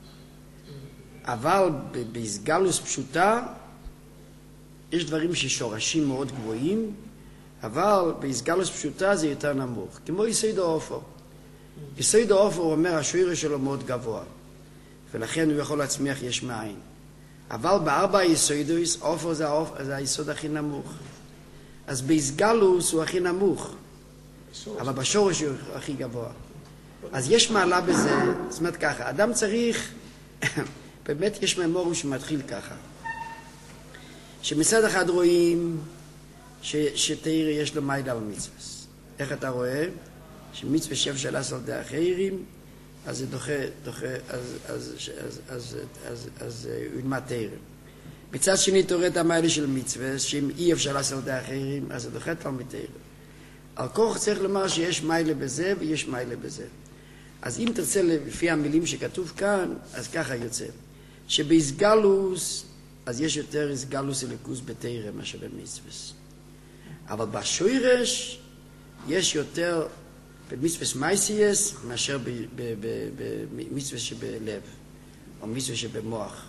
אבל בהסגלוס פשוטה, יש דברים ששורשים מאוד גבוהים, אבל בהסגלוס פשוטה זה יותר נמוך, כמו יסוד האופו. יסוד האופו הוא אומר, השורש שלו מאוד גבוה, ולכן הוא יכול להצמיח יש מאין. אבל בארבע היסודות, האופו זה היסוד הכי נמוך. אז בהסגלוס הוא הכי נמוך, אבל בשורש הוא הכי גבוה. אז יש מעלה בזה, זאת אומרת ככה, אדם צריך, באמת יש ממורים שמתחיל ככה, שמצד אחד רואים שתאיר יש לו מיילה במצווה. איך אתה רואה? שמצווה שב של עשר די אחרים, אז זה דוחה, אז הוא ילמד תאיר. מצד שני תורא את המיילה של מצווה, שאם אי אפשר לעשר די אחרים, אז זה דוחה תלמיד תאיר. על כוח צריך לומר שיש מיילה בזה ויש מיילה בזה. אז אם תרצה לפי המילים שכתוב כאן, אז ככה יוצא. שבהסגלוס, אז יש יותר הסגלוס אלוקוס בתאיר מאשר במצווה. אבל בשורש יש יותר במצווה מייסייס מאשר במצווה שבלב, או מצווה שבמוח.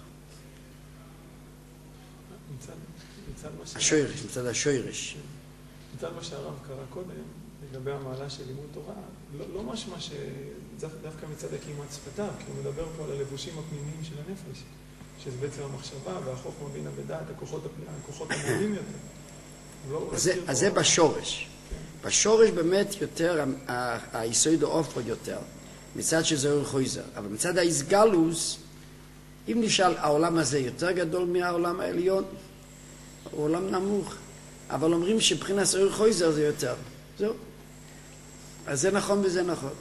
השורש, מצד השורש. מצד מה שהרב קרא קודם, לגבי המעלה של לימוד תורה, לא משמע שדווקא מצד הקימת שפתיו, כי הוא מדבר פה על הלבושים הפנימיים של הנפש, שזה בעצם המחשבה והחוכמה בינה בדעת, הכוחות המעולים יותר. אז זה בשורש. בשורש באמת יותר, היסוד האופו יותר, מצד שזה אור חויזר. אבל מצד ההסגלוס, אם נשאל, העולם הזה יותר גדול מהעולם העליון, הוא עולם נמוך. אבל אומרים שבחינת אור חויזר זה יותר. זהו. אז זה נכון וזה נכון.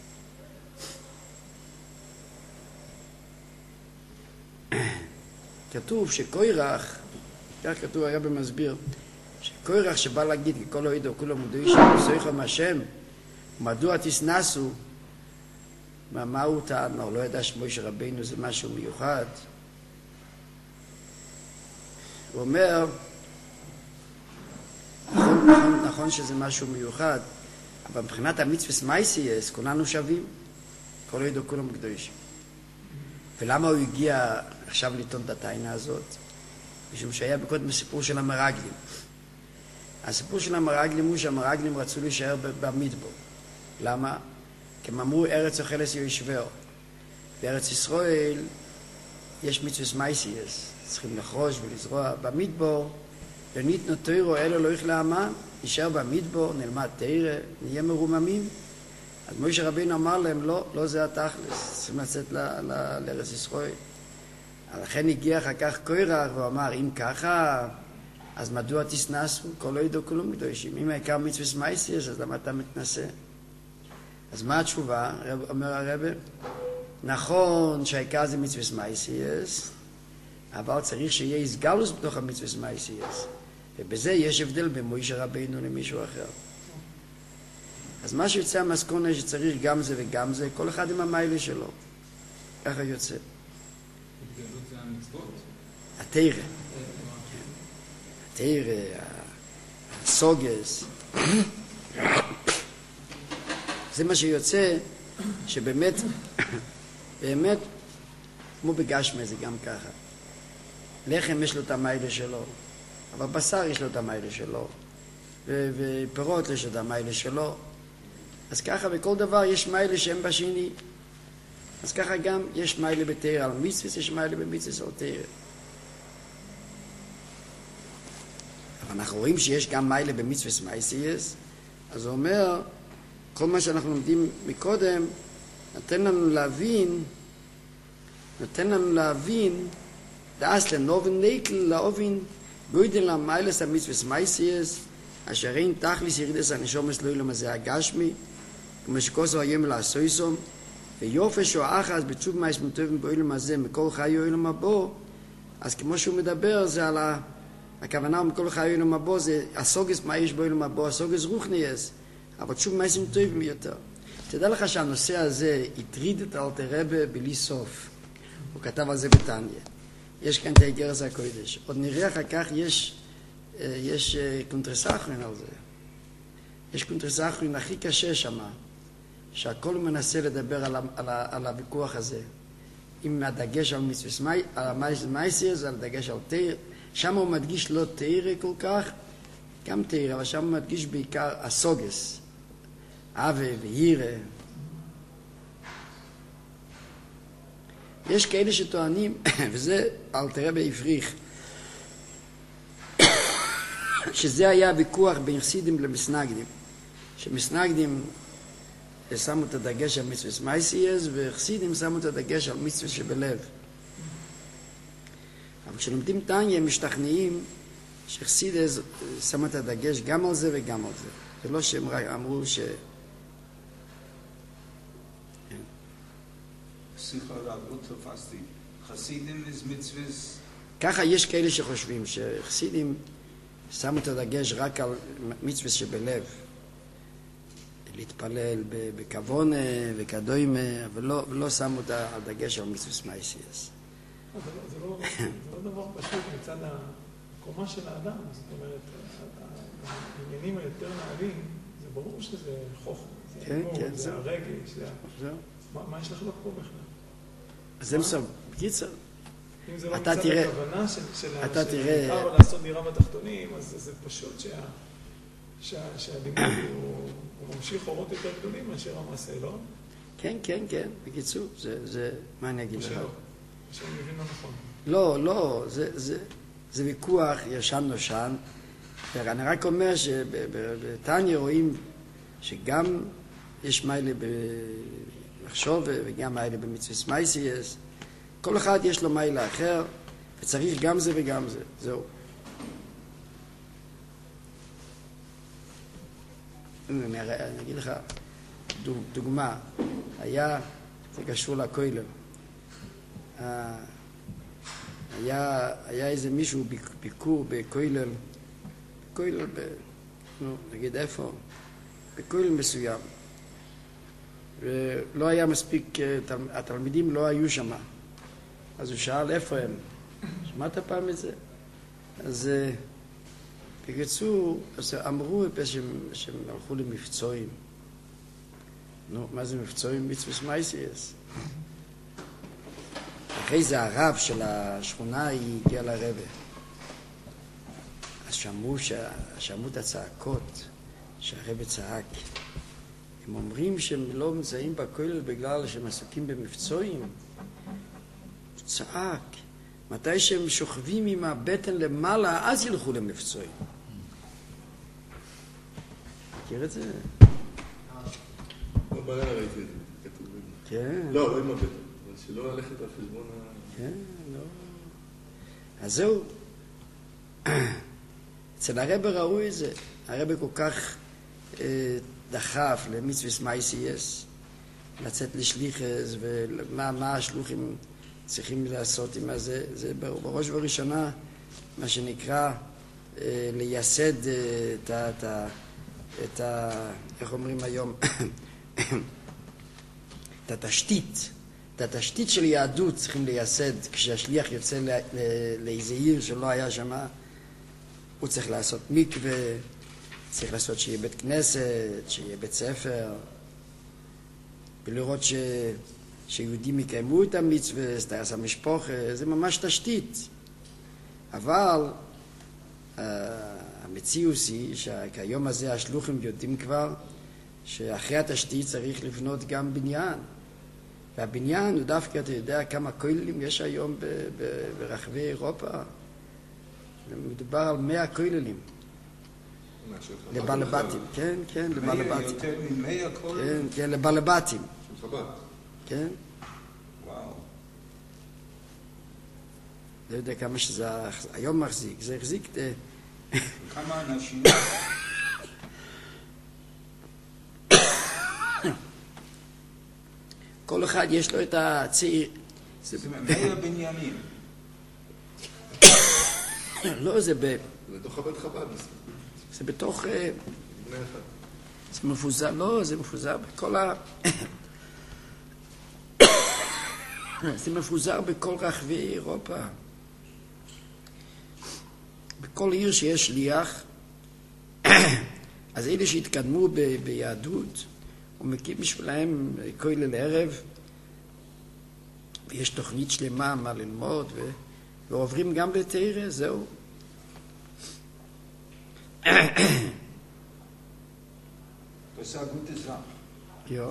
כתוב שקוירח, כך כתוב היה במסביר, שקוירח שבא להגיד כל העידו כולם מודעי שבסויכם השם, מדוע תסנסו, מה הוא טען, הוא לא ידע שמוישה רבינו זה משהו מיוחד. הוא אומר, נכון שזה משהו מיוחד, אבל מבחינת המצווה מייסייס, כולנו שווים, כל העידו כולם קדושים. ולמה הוא הגיע עכשיו לטעון את הטענה הזאת? משום שהיה בקודם סיפור של המרגלים. הסיפור של המרגלים הוא שהמרגלים רצו להישאר במדבר. למה? כי הם אמרו ארץ אוכלס יושבהו. בארץ ישראל יש מצווה מייסייס, צריכים לחרוש ולזרוע במדבר, וניתנו תוירו אלו לא יכלה אמן, נשאר במדבר, נלמד תירה, נהיה מרוממים. אז מוישה רבינו אמר להם, לא זה התכלס, צריכים לצאת לארץ ישראל. לכן הגיע אחר כך קוירח ואמר, אם ככה, אז מדוע תסנסו? כל לא ידעו כלום קדושים. אם העיקר מצווה מייסייס, אז למה אתה מתנסה? אז מה התשובה? אומר הרבי, נכון שהעיקר זה מצווה מייסייס, אבל צריך שיהיה הסגלוס בתוך המצווה מייסייס. ובזה יש הבדל בין מוישה רבינו למישהו אחר. אז מה שיוצא המסקונה שצריך גם זה וגם זה, כל אחד עם המיילה שלו. ככה יוצא. התגלות זה המצוות? התירה. התירה, הסוגס. זה מה שיוצא, שבאמת, באמת, כמו בגשמי זה גם ככה. לחם יש לו את המיילה שלו, אבל בשר יש לו את המיילה שלו, ופירות יש לו את המיילה שלו. אז ככה בכל דבר יש מיילה שהם בשני. אז ככה גם יש מיילה בתאר על מצווה, יש מיילה במצווה על תאר. אבל אנחנו רואים שיש גם מיילה במצווה סמייסייס, אז הוא אומר, כל מה שאנחנו לומדים מקודם, נותן לנו להבין, דאס לנובן נקל לאובן, גוידן למיילס המצווה סמייסייס, אשר אין תכליס ירידס הנשומס לא ילום הזה הגשמי, כמו שכוסו היום לעשויסום, ויופש או אחז בצוב מייס מטובן באילום הזה מכל חיי אילום הבא, אז כמו שהוא מדבר זה על הכוונה מכל חיי אילום הבא, זה הסוגס מה יש באילום הבא, הסוגס רוחניאס, אבל שוב מייס מטובן יותר. תדע לך שהנושא הזה הטריד את אלתר רבי בלי סוף. הוא כתב על זה בתניא. יש כאן את האיגרס הקודש. עוד נראה אחר כך יש קונטרסאחרין על זה. יש קונטרסאחרין הכי קשה שמה, שהכל מנסה לדבר על הוויכוח הזה. עם הדגש על מייסיר, זה על הדגש על תאיר. שם הוא מדגיש לא תאיר כל כך, גם תאיר, אבל שם הוא מדגיש בעיקר הסוגס. אבה וירא. יש כאלה שטוענים, וזה אלתר רבי הפריך, שזה היה ויכוח בין חסידים למסנגדים, שמסנגדים שמו את הדגש על מצווה סמייסייס, וחסידים שמו את הדגש על מצווה שבלב. אבל כשלומדים תניא הם משתכנעים שחסידים שמו את הדגש גם על זה וגם על זה. זה לא שהם אמרו ש... סליחה, לא תפסתי. חסידים is מצווה... ככה יש כאלה שחושבים שחסידים שמו את הדגש רק על מצווה שבלב. להתפלל בכוונה וכדומה, אבל לא שמו את הדגש על מצווה סמייסייס. זה לא דבר פשוט מצד הקומה של האדם. זאת אומרת, העניינים היותר נעלים, זה ברור שזה חוכמה. זה הרגש, מה יש לחלוק פה בכלל? אז זה מסוים, בקיצר. אם זה לא מצד הכוונה של לעשות דירה בתחתונים, אז זה פשוט שהלימוד הוא ממשיך אורות יותר גדולים מאשר המעשה, לא? כן, כן, כן, בקיצור, זה מה אני אגיד לך? שאני מבין לא נכון. לא, זה ויכוח ישן נושן, ואני רק אומר שבתניא רואים שגם יש מיילה במחשוב וגם מיילה במצווה סמייסייס. כל אחד יש לו מיילה אחר, וצריך גם זה וגם זה. זהו. אני אגיד לך דוגמה. זה קשור לכולל. היה איזה מישהו ביקור בכולל, נגיד איפה? בכולל מסוים. ולא היה מספיק, התלמידים לא היו שם. אז הוא שאל איפה הם. שמעת פעם את זה? אז בקיצור, אמרו שהם הלכו למבצועים. נו, מה זה מבצועים? מצווה סמייסייס. אחרי זה הרב של השכונה הגיע לרבה. אז שמעו את הצעקות שהרבה צעק. הם אומרים שהם לא נמצאים בכולל בגלל שהם עסוקים במבצועים. הוא צעק. מתי שהם שוכבים עם הבטן למעלה, אז ילכו למבצועים. מכיר את זה? בלילה ראיתי את זה. כן. לא עם הבטן. אבל שלא ללכת על חשבון כן, לא. אז זהו. אצל הרב ראו את זה. הרב כל כך דחף למצווה סמייסייס, לצאת לשליחס, ומה השלוחים צריכים לעשות עם זה. זה בראש ובראשונה מה שנקרא לייסד את איך אומרים היום, את התשתית. את התשתית של יהדות צריכים לייסד. כשהשליח יוצא לאיזה עיר שלא היה שם, הוא צריך לעשות מקווה, צריך לעשות שיהיה בית כנסת, שיהיה בית ספר, ולראות שיהודים יקיימו את המצווה, סטייס המשפחה, זה ממש תשתית. אבל המציאות היא שכיום הזה השלוחים יודעים כבר שאחרי התשתית צריך לבנות גם בניין. והבניין הוא דווקא, אתה יודע כמה כוללים יש היום ברחבי אירופה? מדובר על 100 כוללים. לבעלבתים, כן, כן, לבעלבתים. יותר מ-100 כוללים? כן, כן, לבעלבתים. של חב"ד. כן. וואו. לא יודע כמה שזה היום מחזיק, זה החזיק... כמה אנשים? כל אחד יש לו את הצעיר. זה 100 בניינים. לא, זה לתוך הבית חב"ד. זה בתוך... בני אחד. זה מפוזר, לא, זה מפוזר בכל זה מפוזר בכל רחבי אירופה. בכל עיר שיש שליח, אז אלה שהתקדמו ביהדות, הוא מקים בשבילהם כולל ערב, ויש תוכנית שלמה מה ללמוד, ועוברים גם לתורה, זהו. Das ist eine gute Sache. Ja.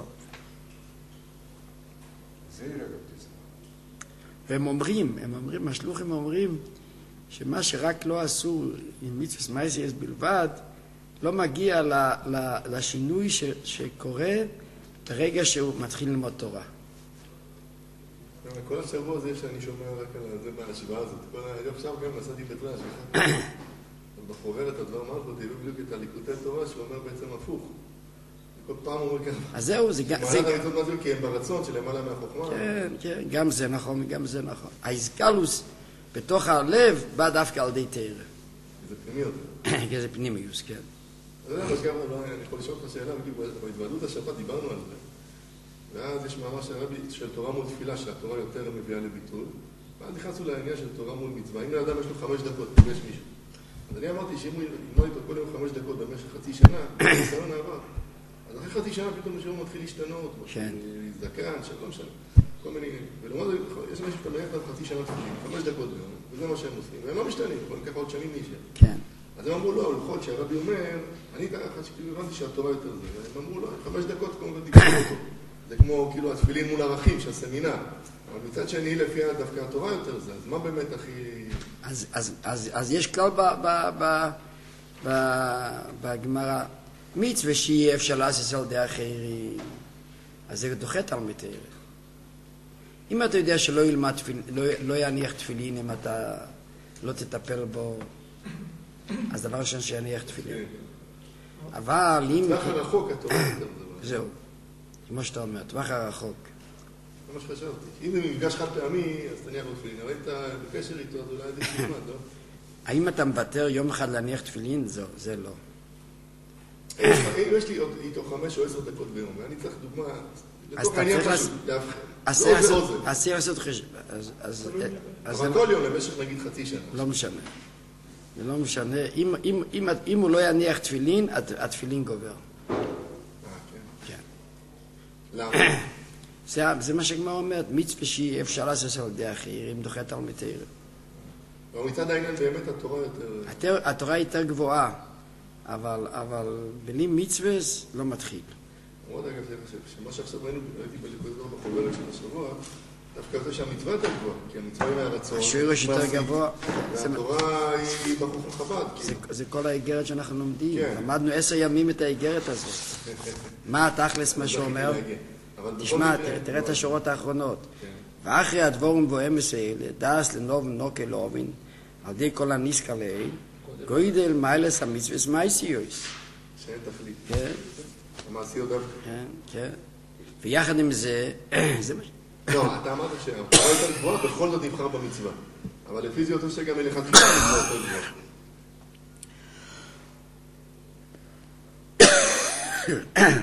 Sehr gute Sache. והם אומרים, השלוחים אומרים, שמה שרק לא עשו עם מצוות מייסיאס בלבד, לא מגיע לשינוי שקורה ברגע שהוא מתחיל ללמוד תורה. כל השבוע הזה שאני שומע רק על זה בהשוואה הזאת, עכשיו גם נסעתי בטרש, בחוברת עוד לא אמרת לו, תראו בדיוק את הליקוטי תורה שהוא אומר בעצם הפוך. כל פעם הוא אומר ככה. אז זהו, זה גם... מעלה המצוות מה זה? כי הם ברצון שלמעלה מהחוכמה. כן, כן, גם זה נכון, גם זה נכון. האיסקלוס בתוך הלב בא דווקא על די תורה. זה פנימיות. כן, זה פנימיוס, כן. אז אני יכול לשאול אותך שאלה, בדיוק בהתוועדות השבת דיברנו על זה. ואז יש מאמר של תורה מול תפילה, שהתורה יותר מביאה לביטול. ואז נכנסנו לעניין של תורה מול מצווה. אם לאדם יש לו 5 דקות, יש מישהו. אז אני אמרתי שאם הוא ילמד איתו כל יום 5 דקות במשך חצי שנה, זה ניסיון העבר. אז אחרי חצי שנה פתאום שהוא מתחיל להשתנות, זקן, שלא משנה, כל מיני... ולמוד, יש אנשים שאתה מניח להם חצי שנה תפילין, 5 דקות ביום, וזה מה שהם עושים, והם לא משתנים, אבל ככה עוד שנים להישאר. כן. אז הם אמרו לו, לפחות שהרבי אומר, אני ככה שכאילו הבנתי שהתורה יותר זה, והם אמרו לו, 5 דקות כמו דיברנו אותו. זה כמו כאילו התפילין מול ערכים של סמינר. אבל מצד שני, לפי דווקא התורה יותר זה, אז מה באמת הכי... אז יש כלל בגמרא, מצווה שיהיה אפשר לעשות על די אחרים, אז זה דוחה תלמיד תורה. אם אתה יודע שלא ילמד לא יניח תפילין אם אתה לא תטפל בו, אז דבר ראשון שיניח תפילין. אבל אם... טווח הרחוק התורה יותר זה. זהו, כמו שאתה אומר, טווח הרחוק. זה מה שחשבתי. אם זה מפגש חד פעמי, אז תניח לו תפילין. אבל אם אתה בקשר איתו, אז אולי עדיף ללמד, לא? האם אתה מוותר יום אחד להניח תפילין? זה לא. אם יש לי איתו 5 או 10 דקות ביום, ואני צריך דוגמה... אז אתה צריך לעשות חשב. אבל כל יום למשך נגיד חצי שנה. לא משנה. זה לא משנה. אם הוא לא יניח תפילין, התפילין גובר. כן. כן. למה? זה מה שגמרא אומרת, מצווה שהיא אפשר לעשות על ידי אחרים, דוחה תלמיד תורה. אבל מצד העניין באמת התורה יותר... התורה יותר גבוהה, אבל בלי מצווה לא מתחיל. מאוד אגב, שמה שעכשיו ראיתי בליכוד בחוברת של השבוע, דווקא זה שהמצווה יותר גבוהה, כי המצווה היא מהרצון. השורש יותר גבוה. והתורה היא בחוך חב"ד. זה כל האיגרת שאנחנו לומדים. למדנו 10 ימים את האיגרת הזאת. מה התכלס מה שאומר? תשמע, תראה את השורות האחרונות. ואחרי הדבורים בואמס האלה, דאס לנוב נוקה לובין, על די כל הניסקה לאל, גוידל מיילס המצווס מייסיוס. שאין תכלית. כן. המעשיות דווקא. כן, כן. ויחד עם זה, זה מה... לא, אתה אמרת שהתורה יותר גבוהה, בכל זאת נבחר במצווה. אבל לפי זה יותר שגם מלכתחילה המצווה יותר גבוהה.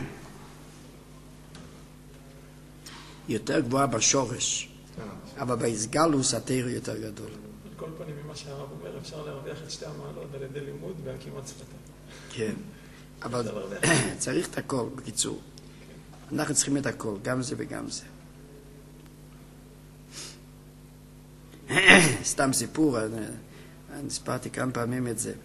יותר גבוהה בשורש, אבל בהסגלוס התורה יותר גדול. על כל פנים, ממה שהרב אומר, אפשר להרוויח את 2 המעלות על ידי לימוד בהקימת שפתיים. כן. אבל צריך את הכל, בקיצור. אנחנו צריכים את הכל, גם זה וגם זה. סתם סיפור, אני סיפרתי כמה פעמים את זה.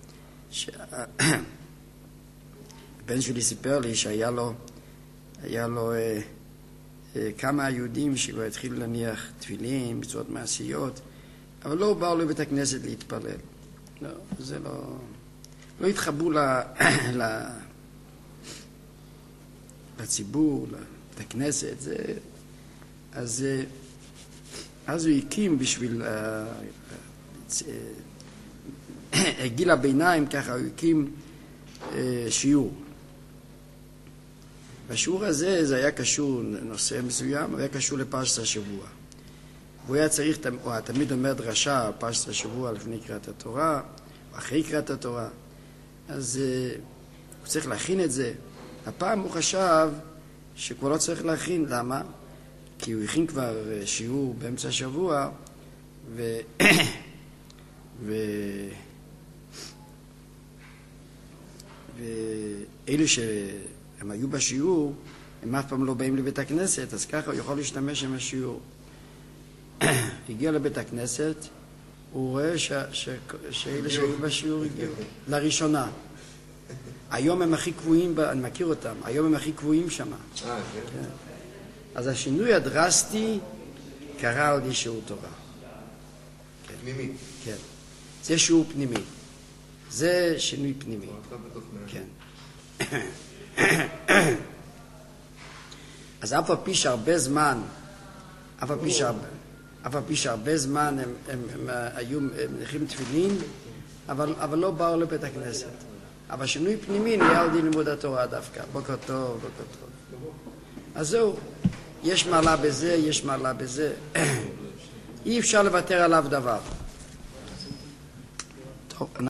בן שלי סיפר לי שהיה לו כמה יהודים שכבר התחילו להניח תפילין, מצוות מעשיות, אבל לא באו לבית הכנסת להתפלל. לא, זה לא התחברו לציבור, לבית הכנסת. אז הוא הקים בשביל גיל הביניים, ככה הוא הקים שיעור. בשיעור הזה זה היה קשור, נושא מסוים, היה קשור לפרשת השבוע. הוא היה צריך, הוא תמיד אומר דרשה, פרשת השבוע לפני קריאת התורה, או אחרי קריאת התורה. אז הוא צריך להכין את זה. הפעם הוא חשב שכבר לא צריך להכין. למה? כי הוא הכין כבר שיעור באמצע השבוע, ואלו שהם היו בשיעור, הם אף פעם לא באים לבית הכנסת, אז ככה הוא יכול להשתמש עם השיעור. הגיע לבית הכנסת, הוא רואה שאלה שהיו בשיעור הגיעו לראשונה. היום הם הכי קבועים, אני מכיר אותם, היום הם הכי קבועים שם. כן. אז השינוי הדרסטי קרה עוד שיעור תורה. פנימי. כן. זה שיעור פנימי. זה שינוי פנימי. כן. אז אף על פי שהרבה זמן, אף על פי שהרבה זמן הם היו מניחים תפילין, אבל לא באו לבית הכנסת. אבל שינוי פנימי נהיה על דין לימוד התורה דווקא. בוקר טוב, בוקר טוב. אז זהו, יש מעלה בזה, יש מעלה בזה. אי אפשר לוותר עליו דבר. טוב,